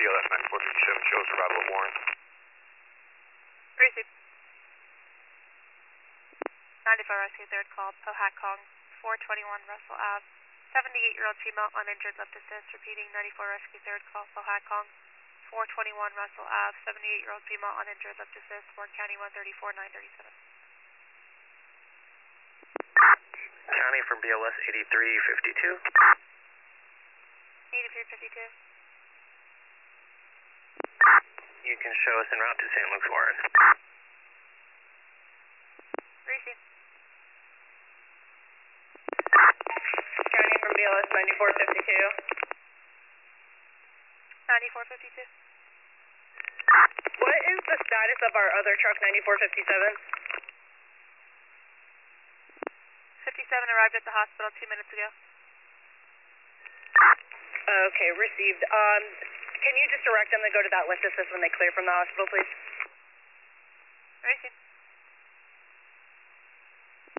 BLS 9457, show survival of Warren. Received. 94 Rescue, third call, Pohatcong, 421 Russell Ave. 78-year-old female, uninjured, left assist. Repeating, 94 Rescue, third call, Pohatcong, 421 Russell Ave. 78-year-old female, uninjured, left assist. Warren County 134, 937. County from BLS 8352. 8352. You can show us en route to St. Luke's, Warren. Received. County from BLS 9452. 9452. What is the status of our other truck, 9457? 57 arrived at the hospital 2 minutes ago. Okay, received. Can you just direct them to go to that lift assist when they clear from the hospital, please? Received.